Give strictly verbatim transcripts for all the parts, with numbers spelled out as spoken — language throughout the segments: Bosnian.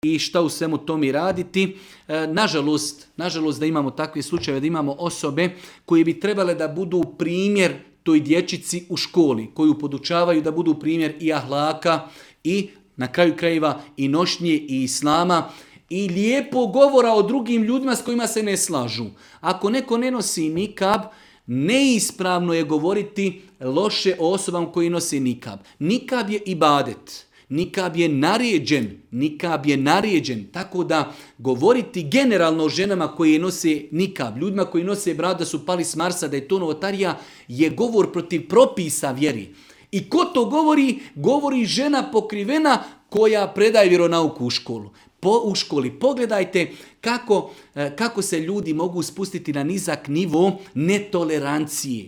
i šta u svemu tome raditi. E, nažalost, nažalost da imamo takve slučajeve, da imamo osobe koje bi trebale da budu primjer toj dječici u školi, koju podučavaju da budu primjer i ahlaka i na kraju krajeva i nošnje i islama i lijepo govora o drugim ljudima s kojima se ne slažu. Ako neko ne nosi nikab, neispravno je govoriti loše o osobama koji nose nikab. Nikab je ibadet. Nikab je naređen. Nikab je naređen. Tako da govoriti generalno o ženama koje nose nikab, ljudima koji nose bradu da su pali s Marsa, da je to novotarija, je govor protiv propisa vjeri. I ko to govori? Govori žena pokrivena koja predaje vjeronauku u školu. Po, u školi. Pogledajte kako, kako se ljudi mogu spustiti na nizak nivo netolerancije.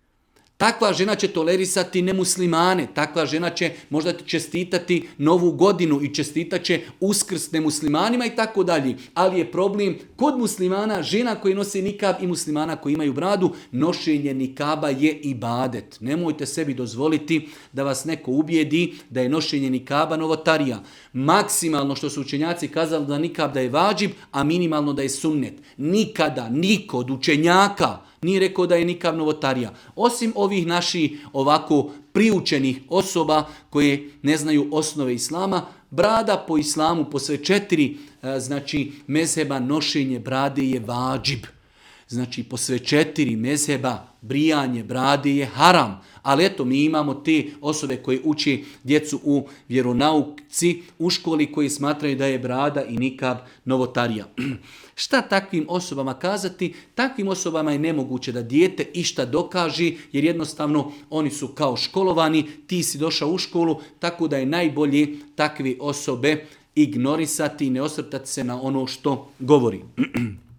Takva žena će tolerisati nemuslimane, takva žena će možda čestitati novu godinu i čestitat će uskrs nemuslimanima i tako dalje. Ali je problem kod muslimana, žena koji nose nikab i muslimana koji imaju bradu, nošenje nikaba je ibadet. Nemojte sebi dozvoliti da vas neko ubijedi da je nošenje nikaba novotarija. Maksimalno što su učenjaci kazali da nikab da je vađib, a minimalno da je sunnet. Nikada niko od učenjaka nije rekao da je nikab novotarija. Osim ovih naših ovako priučenih osoba koje ne znaju osnove islama, brada po islamu, po sve četiri znači mezheba nošenje brade je vađib. Znači po sve četiri mezheba brijanje brade je haram. Ali eto, mi imamo te osobe koje uči djecu u vjeronauci, u školi, koji smatraju da je brada i nikab novotarija. Šta takvim osobama kazati? Takvim osobama je nemoguće da dijete išta dokaži, jer jednostavno oni su kao školovani, ti si došao u školu, tako da je najbolje takve osobe ignorisati i ne osvrtati se na ono što govori.